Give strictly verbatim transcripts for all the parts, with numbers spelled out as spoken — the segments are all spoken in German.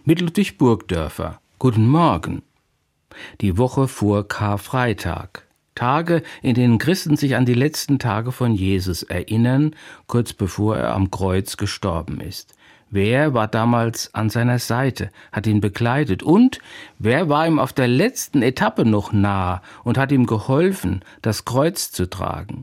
mit Ludwig Burgdörfer. Guten Morgen. Die Woche vor Karfreitag. Tage, in denen Christen sich an die letzten Tage von Jesus erinnern, kurz bevor er am Kreuz gestorben ist. Wer war damals an seiner Seite, hat ihn begleitet und wer war ihm auf der letzten Etappe noch nah und hat ihm geholfen, das Kreuz zu tragen?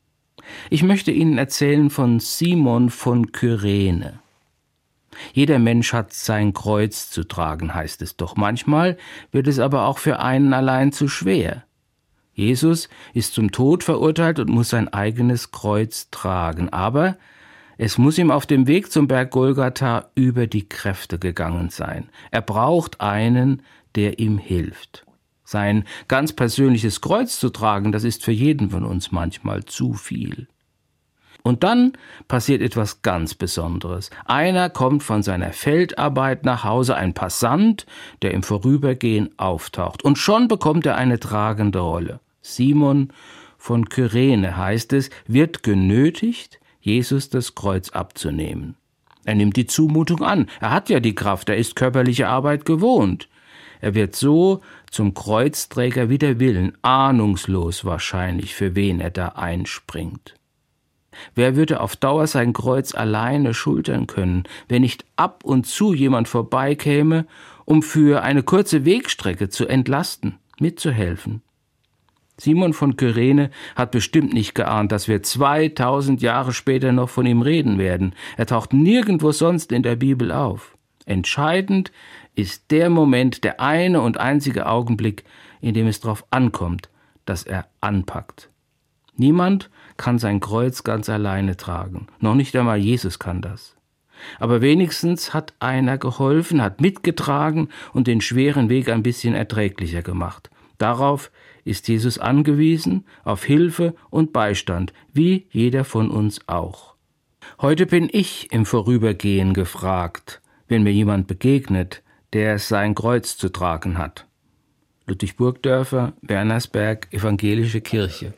Ich möchte Ihnen erzählen von Simon von Kyrene. Jeder Mensch hat sein Kreuz zu tragen, heißt es doch. Manchmal wird es aber auch für einen allein zu schwer. Jesus ist zum Tod verurteilt und muss sein eigenes Kreuz tragen. Aber es muss ihm auf dem Weg zum Berg Golgatha über die Kräfte gegangen sein. Er braucht einen, der ihm hilft. Sein ganz persönliches Kreuz zu tragen, das ist für jeden von uns manchmal zu viel. Und dann passiert etwas ganz Besonderes. Einer kommt von seiner Feldarbeit nach Hause, ein Passant, der im Vorübergehen auftaucht. Und schon bekommt er eine tragende Rolle. Simon von Kyrene, heißt es, wird genötigt, Jesus das Kreuz abzunehmen. Er nimmt die Zumutung an. Er hat ja die Kraft, er ist körperliche Arbeit gewohnt. Er wird so zum Kreuzträger wider Willen, ahnungslos wahrscheinlich, für wen er da einspringt. Wer würde auf Dauer sein Kreuz alleine schultern können, wenn nicht ab und zu jemand vorbeikäme, um für eine kurze Wegstrecke zu entlasten, mitzuhelfen? Simon von Kyrene hat bestimmt nicht geahnt, dass wir zweitausend Jahre später noch von ihm reden werden. Er taucht nirgendwo sonst in der Bibel auf. Entscheidend ist der Moment, der eine und einzige Augenblick, in dem es darauf ankommt, dass er anpackt. Niemand kann sein Kreuz ganz alleine tragen. Noch nicht einmal Jesus kann das. Aber wenigstens hat einer geholfen, hat mitgetragen und den schweren Weg ein bisschen erträglicher gemacht. Darauf ist Jesus angewiesen, auf Hilfe und Beistand, wie jeder von uns auch. Heute bin ich im Vorübergehen gefragt, wenn mir jemand begegnet, der sein Kreuz zu tragen hat. Ludwig Burgdörfer, Bernersberg, Evangelische Kirche.